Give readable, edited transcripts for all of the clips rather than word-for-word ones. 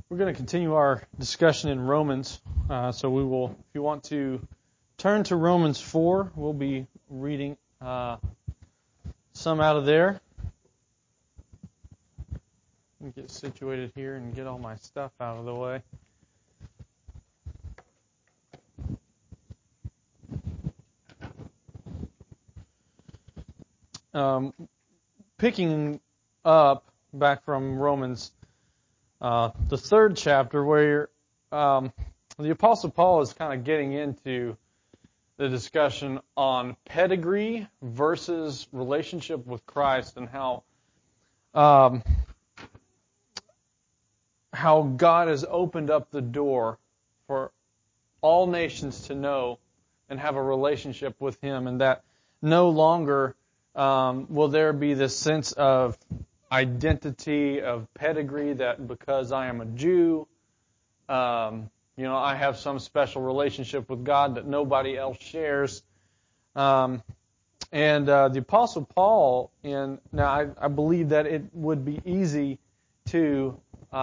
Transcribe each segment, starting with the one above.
We're going to continue our discussion in Romans. So we will, if you want to turn to Romans 4, we'll be reading some out of there. Let me get situated here and get all my stuff out of the way. Picking up back from Romans, the third chapter, where the Apostle Paul is kind of getting into the discussion on pedigree versus relationship with Christ, and how God has opened up the door for all nations to know and have a relationship with Him, and that no longer will there be this sense of identity, of pedigree, that because I am a Jew, I have some special relationship with God that nobody else shares. And the Apostle Paul, I believe that it would be easy to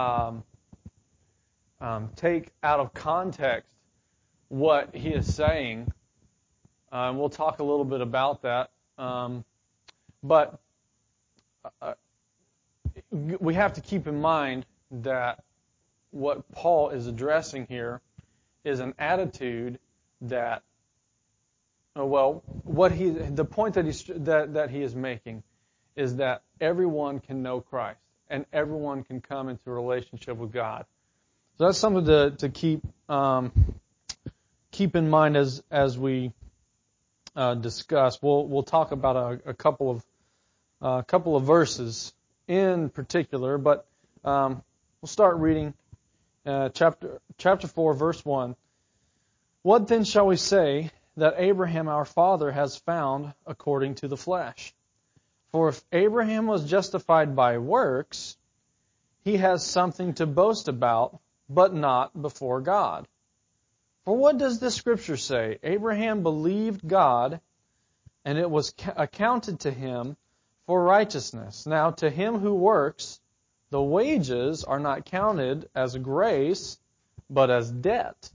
take out of context what he is saying. We'll talk a little bit about that. But we have to keep in mind that what Paul is addressing here is an attitude that, the point that he is making is that everyone can know Christ and everyone can come into a relationship with God. So that's something to keep in mind as we discuss. We'll talk about a couple of verses in particular, but we'll start reading chapter 4, verse 1. What then shall we say that Abraham our father has found according to the flesh? For if Abraham was justified by works, he has something to boast about, but not before God. For what does the Scripture say? Abraham believed God, and it was accounted to him for righteousness. Now to him who works, the wages are not counted as grace, but as debt.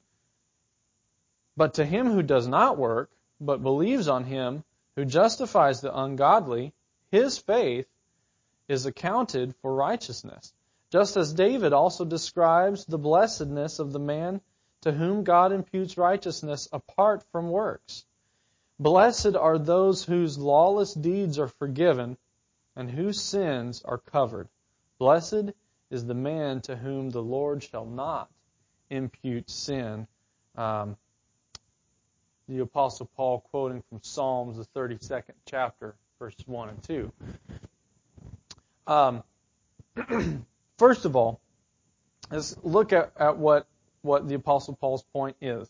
But to him who does not work, but believes on him who justifies the ungodly, his faith is accounted for righteousness. Just as David also describes the blessedness of the man to whom God imputes righteousness apart from works. Blessed are those whose lawless deeds are forgiven and whose sins are covered. Blessed is the man to whom the Lord shall not impute sin. The Apostle Paul quoting from Psalms, the 32nd chapter, verses 1 and 2. First of all, let's look at what the Apostle Paul's point is.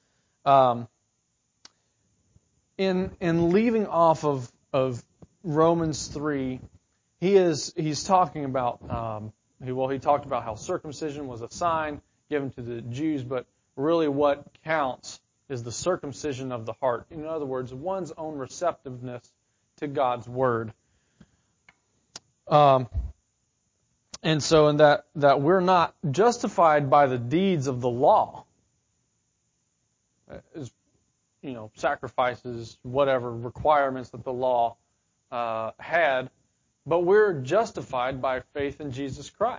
In leaving off of Romans 3, he's talking about he talked about how circumcision was a sign given to the Jews, but really what counts is the circumcision of the heart. In other words, one's own receptiveness to God's word. And so in that we're not justified by the deeds of the law, sacrifices, whatever requirements that the law had, but we're justified by faith in Jesus Christ.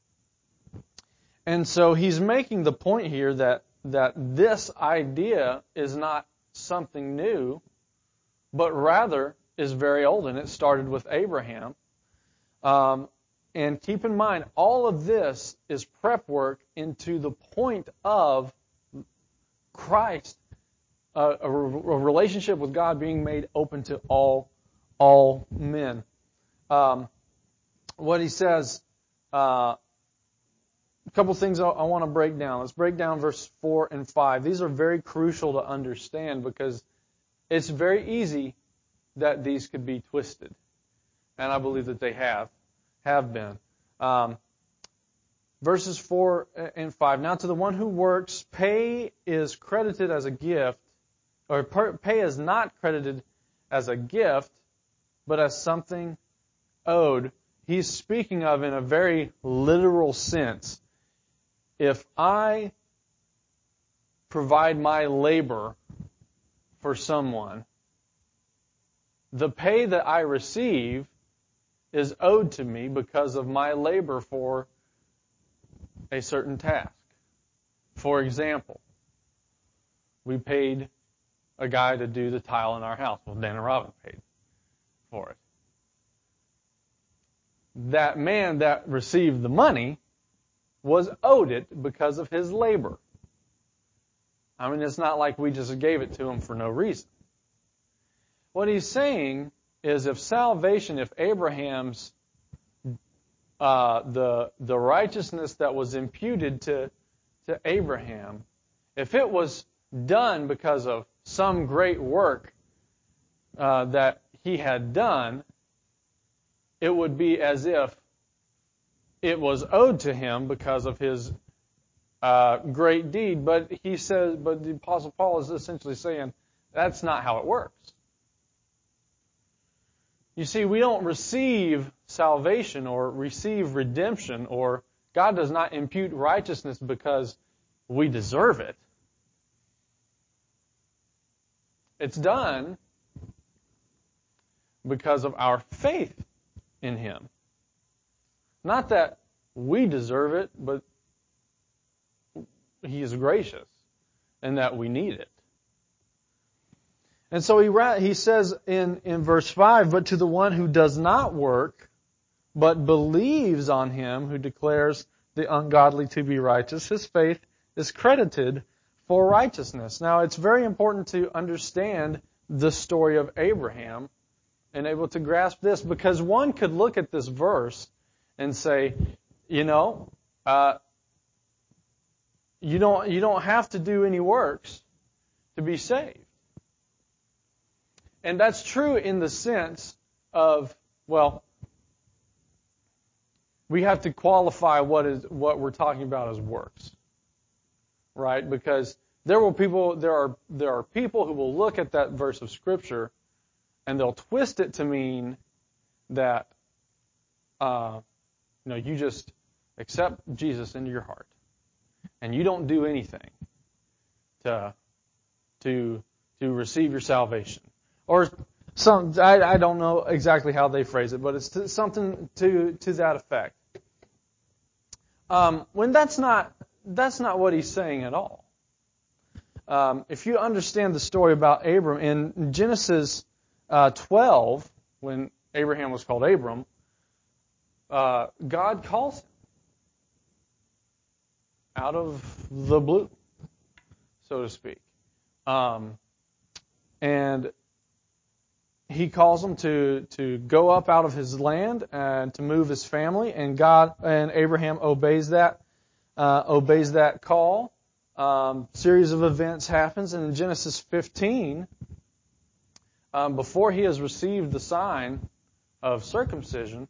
And so he's making the point here that this idea is not something new, but rather is very old, and it started with Abraham. And keep in mind, all of this is prep work into the point of Christ, a relationship with God being made open to all men. What he says, a couple things I want to break down. Let's break down verse 4 and 5. These are very crucial to understand because it's very easy that these could be twisted. And I believe that they have been. Verses 4 and 5. Now to the one who works, pay is credited as a gift, or pay is not credited as a gift, but as something owed. He's speaking of in a very literal sense. if I provide my labor for someone, the pay that I receive is owed to me because of my labor for a certain task. For example, we paid a guy to do the tile in our house. Well, Dan and Robin paid for it. That man that received the money was owed it because of his labor. I mean, it's not like we just gave it to him for no reason. What he's saying is if salvation, if Abraham's, the righteousness that was imputed to Abraham, if it was done because of some great work that he had done, it would be as if it was owed to him because of his great deed. But he says, but the Apostle Paul is essentially saying that's not how it works. You see, we don't receive salvation or receive redemption, or God does not impute righteousness because we deserve it. It's done because of our faith in Him. Not that we deserve it, but He is gracious and that we need it. And so he says in verse 5, but to the one who does not work, but believes on Him who declares the ungodly to be righteous, his faith is credited for righteousness. Now, it's very important to understand the story of Abraham and able to grasp this, because one could look at this verse and say, you don't have to do any works to be saved. And that's true in the sense of, well, we have to qualify what we're talking about as works, right? Because there are people who will look at that verse of Scripture and they'll twist it to mean that you just accept Jesus into your heart and you don't do anything to receive your salvation. Or I don't know exactly how they phrase it, but it's something to that effect. When that's not what he's saying at all. If you understand the story about Abram in Genesis 12, when Abraham was called Abram, God calls him out of the blue, so to speak, and He calls him to go up out of his land and to move his family, and Abraham obeys that call. Series of events happens, and in Genesis 15, before he has received the sign of circumcision,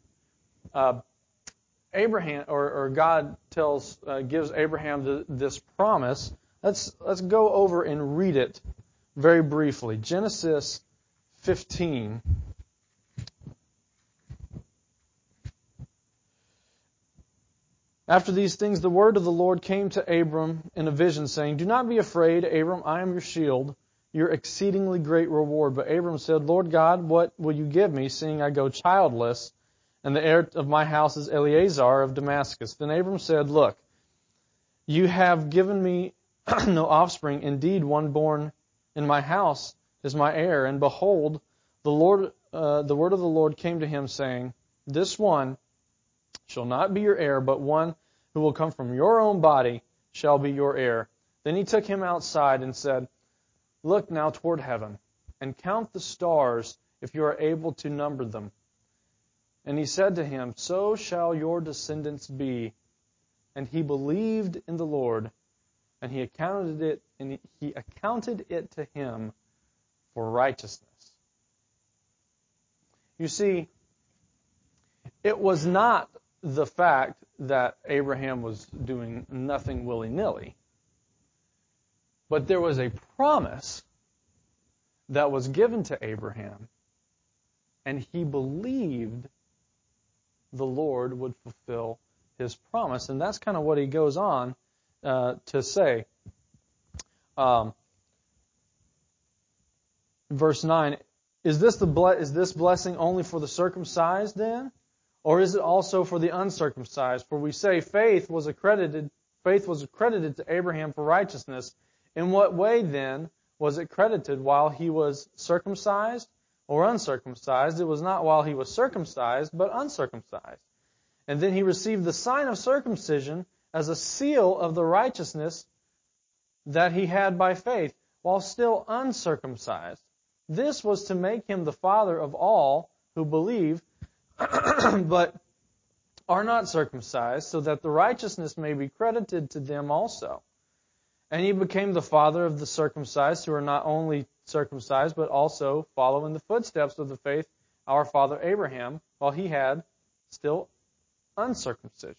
Abraham or God gives Abraham this promise. Let's go over and read it very briefly. Genesis 15. After these things, the word of the Lord came to Abram in a vision, saying, "Do not be afraid, Abram, I am your shield, your exceedingly great reward." But Abram said, "Lord God, what will you give me, seeing I go childless, and the heir of my house is Eleazar of Damascus?" Then Abram said, "Look, you have given me no offspring. Indeed, one born in my house is my heir. And behold, the word of the Lord came to him, saying, This one shall not be your heir, but one who will come from your own body shall be your heir." Then he took him outside and said, "Look now toward heaven, and count the stars, if you are able to number them." And he said to him, "So shall your descendants be." And he believed in the Lord, and he accounted it to him for righteousness. You see, it was not the fact that Abraham was doing nothing willy-nilly, but there was a promise that was given to Abraham, and he believed the Lord would fulfill His promise. And that's kind of what he goes on to say. Verse 9, is this blessing only for the circumcised then? Or is it also for the uncircumcised? For we say faith was accredited to Abraham for righteousness. In what way then was it credited, while he was circumcised or uncircumcised? It was not while he was circumcised, but uncircumcised. And then he received the sign of circumcision as a seal of the righteousness that he had by faith, while still uncircumcised. This was to make him the father of all who believe, but are not circumcised, so that the righteousness may be credited to them also. And he became the father of the circumcised, who are not only circumcised, but also follow in the footsteps of the faith our father Abraham, while he had still uncircumcision.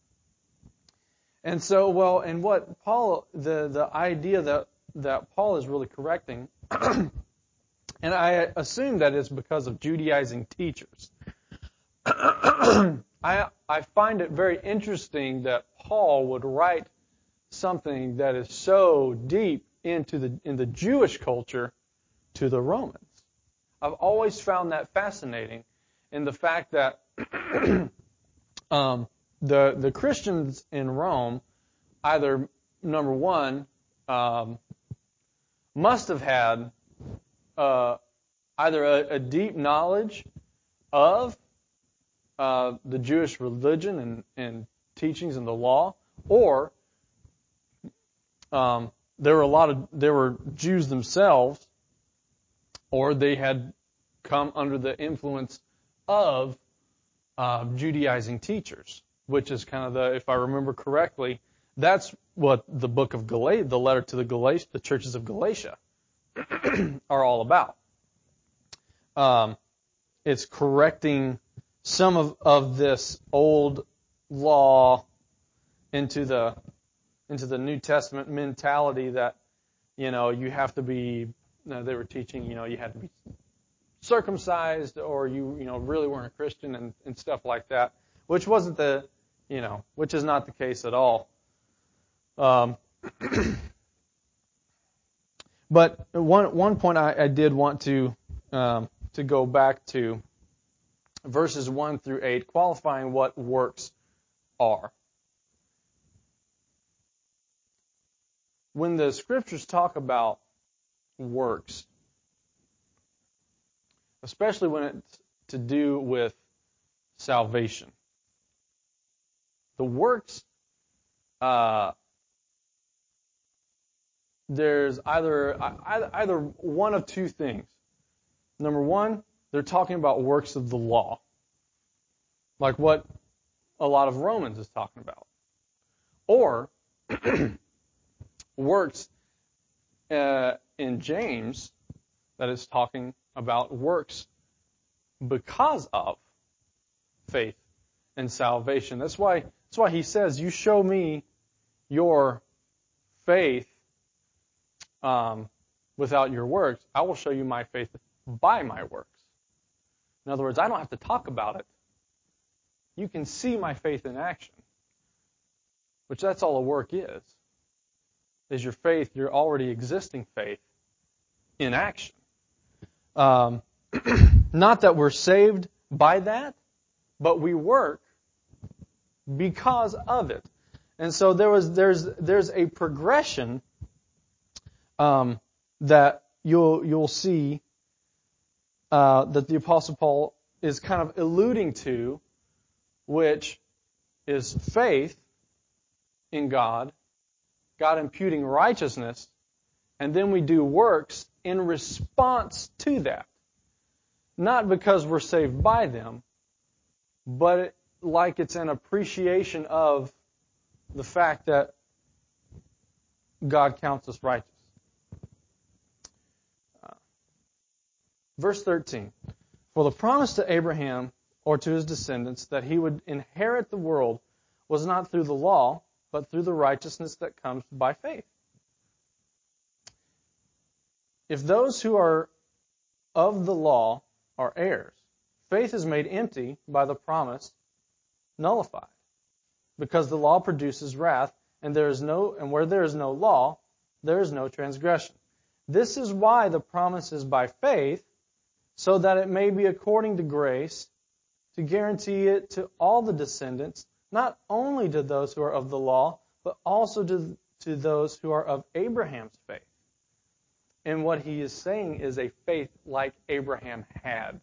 And so, and what Paul, the idea that Paul is really correcting, and I assume that it's because of Judaizing teachers. I find it very interesting that Paul would write something that is so deep in the Jewish culture to the Romans. I've always found that fascinating in the fact that the Christians in Rome either, number one, must have had either a deep knowledge of the Jewish religion and teachings and the law, or there were Jews themselves, or they had come under the influence of Judaizing teachers, which is kind of if I remember correctly, that's what the book of Galatia, the letter to the churches of Galatia, are all about. It's correcting some of this old law into the New Testament mentality that, you have to be, they were teaching, you had to be circumcised or you really weren't a Christian and stuff like that, which wasn't which is not the case at all. But one point I did want to go back to verses 1 through 8, qualifying what works are. When the scriptures talk about works, especially when it's to do with salvation, the works, there's either one of two things. Number one, they're talking about works of the law, like what a lot of Romans is talking about. Or works in James that is talking about works because of faith and salvation. That's why he says, you show me your faith without your works, I will show you my faith by my works. In other words, I don't have to talk about it. You can see my faith in action, which that's all a work is your faith, your already existing faith in action. Not that we're saved by that, but we work because of it. And so there's a progression that you'll see that the Apostle Paul is kind of alluding to, which is faith in God imputing righteousness, and then we do works in response to that. Not because we're saved by them, but like it's an appreciation of the fact that God counts us righteous. Verse 13, for the promise to Abraham or to his descendants that he would inherit the world was not through the law, but through the righteousness that comes by faith. If those who are of the law are heirs, faith is made empty by the promise nullified, because the law produces wrath, and where there is no law, there is no transgression. This is why the promise is by faith, so that it may be according to grace, to guarantee it to all the descendants, not only to those who are of the law, but also to those who are of Abraham's faith. And what he is saying is a faith like Abraham had.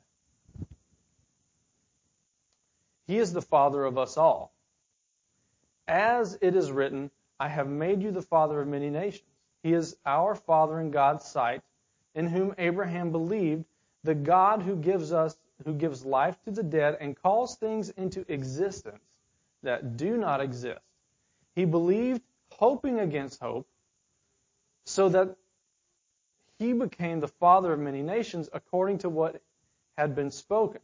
He is the father of us all. As it is written, I have made you the father of many nations. He is our Father in God's sight, in whom Abraham believed, the God who gives life to the dead and calls things into existence that do not exist. He believed, hoping against hope, so that he became the father of many nations according to what had been spoken.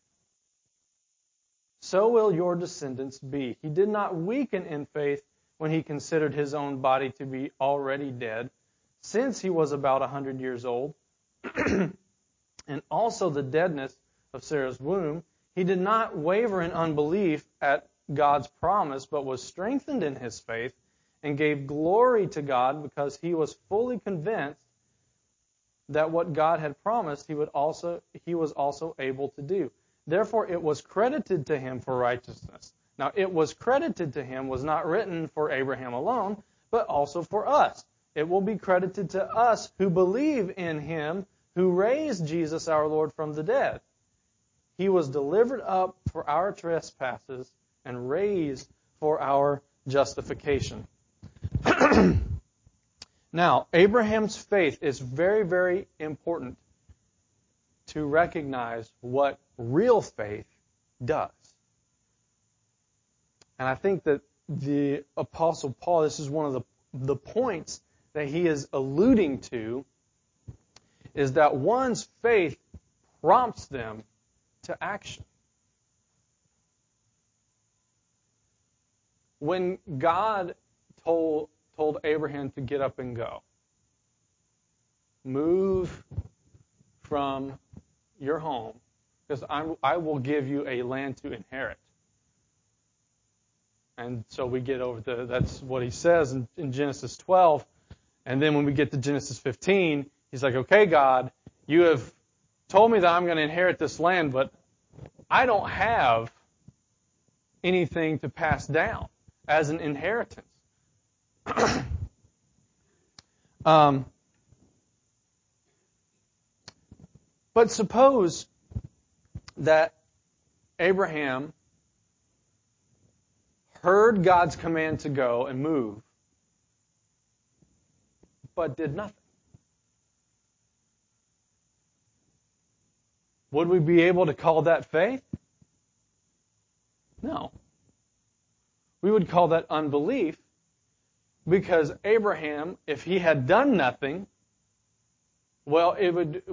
So will your descendants be. He did not weaken in faith when he considered his own body to be already dead, since he was about 100 years old, and also the deadness of Sarah's womb. He did not waver in unbelief at God's promise, but was strengthened in his faith and gave glory to God because he was fully convinced that what God had promised he was also able to do. Therefore it was credited to him for righteousness. Now, it was credited to him was not written for Abraham alone, but also for us. It will be credited to us who believe in him who raised Jesus our Lord from the dead. He was delivered up for our trespasses and raised for our justification. Now, Abraham's faith is very, very important to recognize what real faith does. And I think that the Apostle Paul, this is one of the points that he is alluding to, is that one's faith prompts them to action. When God told Abraham to get up and go, move from your home, because I will give you a land to inherit. And so we get over that's what he says in Genesis 12. And then when we get to Genesis 15, he's like, okay, God, you have told me that I'm going to inherit this land, but I don't have anything to pass down as an inheritance. But suppose that Abraham heard God's command to go and move, but did nothing. Would we be able to call that faith? No. We would call that unbelief, because Abraham, if he had done nothing, it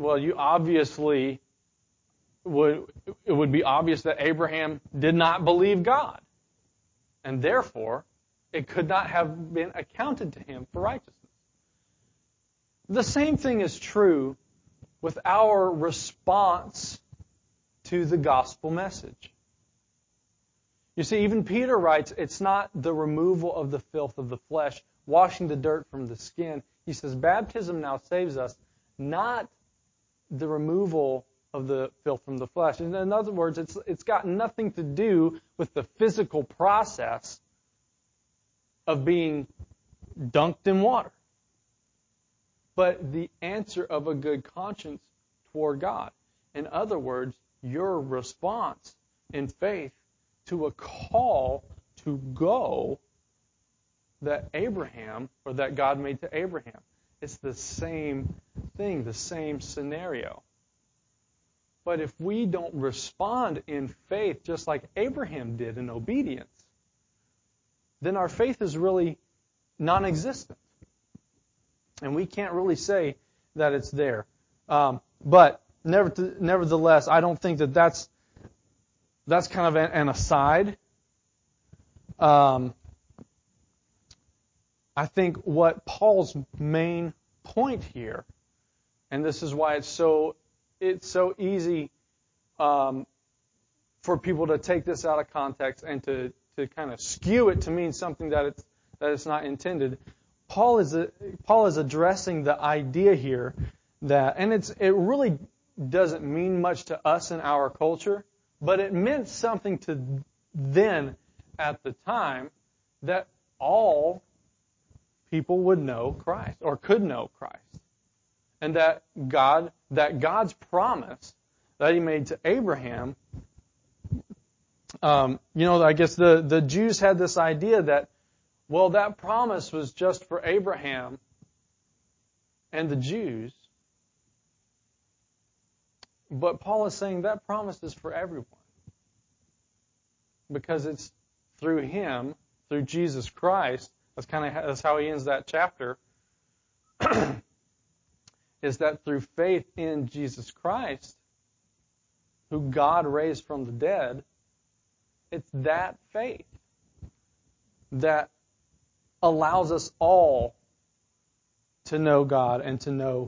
would be obvious that Abraham did not believe God. And therefore, it could not have been accounted to him for righteousness. The same thing is true with our response to the gospel message. You see, even Peter writes, it's not the removal of the filth of the flesh, washing the dirt from the skin. He says, baptism now saves us, not the removal of the filth from the flesh. And in other words, it's got nothing to do with the physical process of being dunked in water, but the answer of a good conscience toward God. In other words, your response in faith to a call to go that God made to Abraham. It's the same thing, the same scenario. But if we don't respond in faith just like Abraham did in obedience, then our faith is really non-existent. And we can't really say that it's there. But nevertheless, I don't think that's kind of an aside. I think what Paul's main point here, and this is why it's so easy for people to take this out of context and to kind of skew it to mean something that's that it's not intended. Paul is addressing the idea here that, and it really doesn't mean much to us in our culture, but it meant something to then at the time that all people would know Christ or could know Christ. And that God's promise that He made to Abraham, I guess the Jews had this idea that, well, that promise was just for Abraham and the Jews. But Paul is saying that promise is for everyone. Because it's through Him, through Jesus Christ, that's how he ends that chapter, is that through faith in Jesus Christ, who God raised from the dead, it's that faith that allows us all to know God and to know,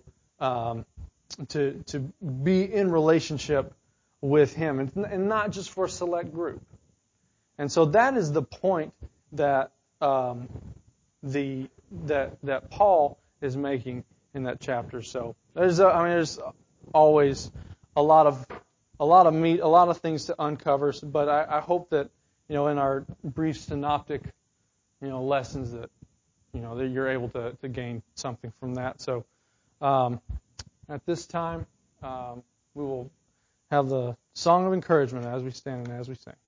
to be in relationship with Him, and not just for a select group. And so that is the point that that Paul is making in that chapter. So there's always a lot of meat, a lot of things to uncover. But I hope that in our brief synoptic lessons that that you're able to gain something from that. So at this time we will have the song of encouragement as we stand and as we sing.